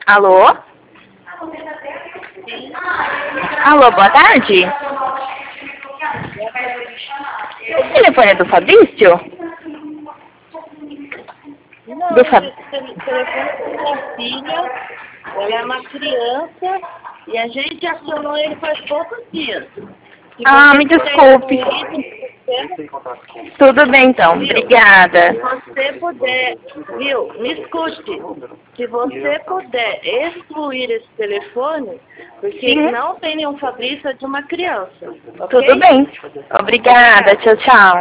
Alô? Alô, boa tarde. Esse telefone é do Fabrício? Não, Do Fab... esse telefone é da minha filha, ela é uma criança e a gente acionou ele faz poucos dias. Se Ah, você me puder desculpe. incluir no sistema, Tudo bem então, obrigada. se você puder, viu, me escute, se você puder excluir esse telefone, porque Sim. não tem nenhum Fabrício, é de uma criança, ok? Tudo bem. Obrigada, tchau, tchau.